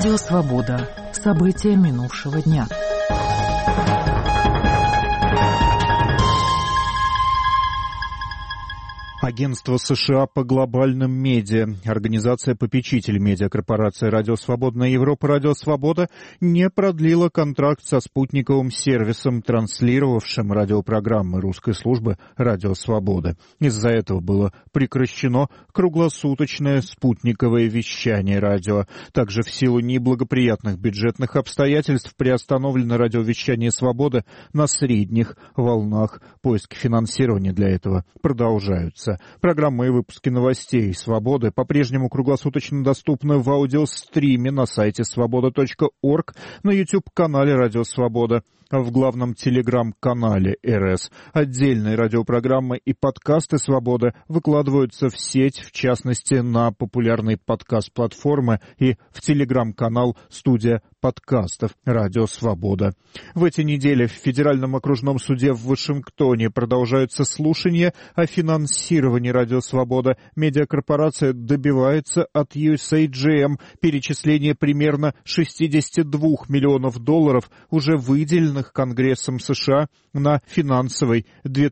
Радио «Свобода». События минувшего дня. Агентство США по глобальным медиа, организация-попечитель медиакорпорации «Радио Свобода» на Европа «Радио Свобода» не продлила контракт со спутниковым сервисом, транслировавшим радиопрограммы русской службы «Радио Свобода». Из-за этого было прекращено круглосуточное спутниковое вещание радио. Также в силу неблагоприятных бюджетных обстоятельств приостановлено радиовещание «Свобода» на средних волнах. Поиски финансирования для этого продолжаются. Программы и выпуски новостей «Свободы» по-прежнему круглосуточно доступны в аудиостриме на сайте свобода.орг, на YouTube-канале «Радио Свобода», в главном телеграм-канале РС. Отдельные радиопрограммы и подкасты «Свобода» выкладываются в сеть, в частности, на популярные подкаст-платформы и в телеграм-канал «Студия подкастов «Радио Свобода». В эти недели в Федеральном окружном суде в Вашингтоне продолжаются слушания о финансировании «Радио Свобода». Медиакорпорация добивается от USAGM перечисления примерно $62 миллионов, уже выделенных Конгрессом США на финансовый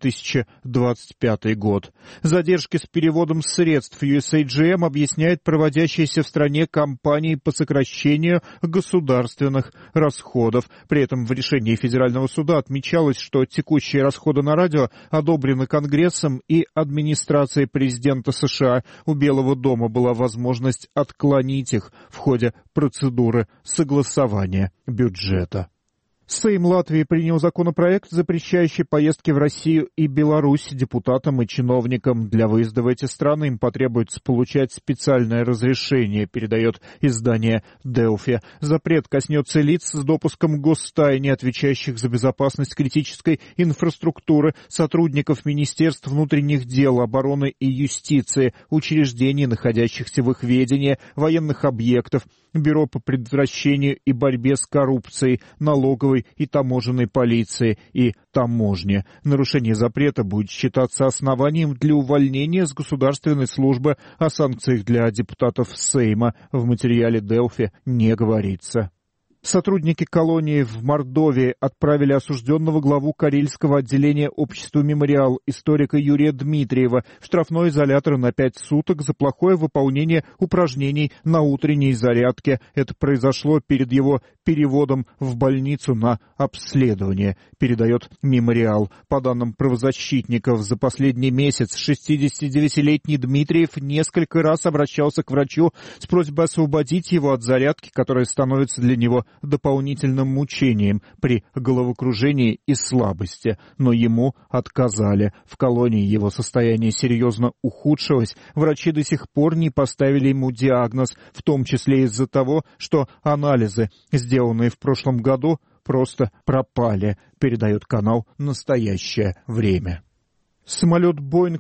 2025 год. Задержки с переводом средств USAGM объясняет проводящиеся в стране кампании по сокращению государственных расходов. При этом в решении Федерального суда отмечалось, что текущие расходы на радио одобрены Конгрессом и администрацией президента США. У Белого дома была возможность отклонить их в ходе процедуры согласования бюджета. Сейм Латвии принял законопроект, запрещающий поездки в Россию и Беларусь депутатам и чиновникам. Для выезда в эти страны им потребуется получать специальное разрешение, передает издание «Делфи». Запрет коснется лиц с допуском к гостайне, отвечающих за безопасность критической инфраструктуры, сотрудников Министерств внутренних дел, обороны и юстиции, учреждений, находящихся в их ведении, военных объектов, Бюро по предотвращению и борьбе с коррупцией, налоговой и таможенной полиции и таможни. Нарушение запрета будет считаться основанием для увольнения с государственной службы. О санкциях для депутатов Сейма в материале Делфи не говорится. Сотрудники колонии в Мордовии отправили осужденного главу карельского отделения общества «Мемориал» историка Юрия Дмитриева в штрафной изолятор на 5 суток за плохое выполнение упражнений на утренней зарядке. Это произошло перед его переводом в больницу на обследование, передает «Мемориал». По данным правозащитников, за последний месяц 69-летний Дмитриев несколько раз обращался к врачу с просьбой освободить его от зарядки, которая становится для него дополнительным мучением при головокружении и слабости, но ему отказали. В колонии его состояние серьезно ухудшилось. Врачи до сих пор не поставили ему диагноз, в том числе из-за того, что анализы, сделанные в прошлом году, просто пропали, передает канал «Настоящее время». Самолет Boeing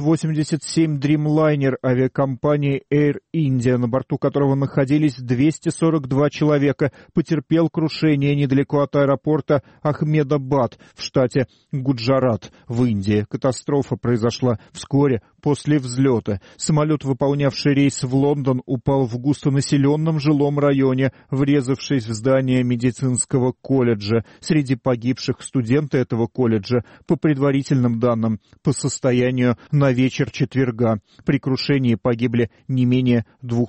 787 Dreamliner авиакомпании Air India, на борту которого находились 242 человека, потерпел крушение недалеко от аэропорта Ахмедабад в штате Гуджарат в Индии. Катастрофа произошла вскоре после взлета. Самолет, выполнявший рейс в Лондон, упал в густонаселенном жилом районе, врезавшись в здание медицинского колледжа. Среди погибших студенты этого колледжа, по предварительным данным, по состоянию на вечер четверга. При крушении погибли не менее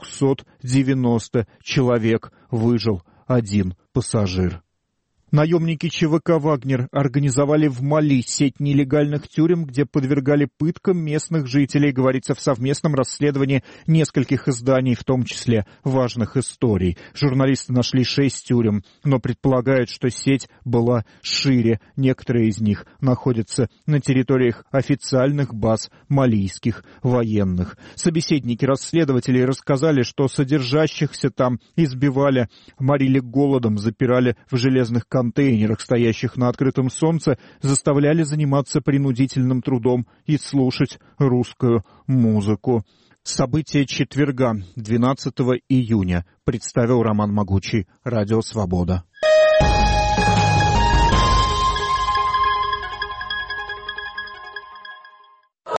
290 человек. Выжил один пассажир. Наемники ЧВК «Вагнер» организовали в Мали сеть нелегальных тюрем, где подвергали пыткам местных жителей, говорится в совместном расследовании нескольких изданий, в том числе важных историй. Журналисты нашли 6 тюрем, но предполагают, что сеть была шире. Некоторые из них находятся на территориях официальных баз малийских военных. Собеседники расследователей рассказали, что содержащихся там избивали, морили голодом, запирали в железных контейнерах, стоящих на открытом солнце, заставляли заниматься принудительным трудом и слушать русскую музыку. События четверга, 12 июня, представил Роман Могучий, Радио Свобода.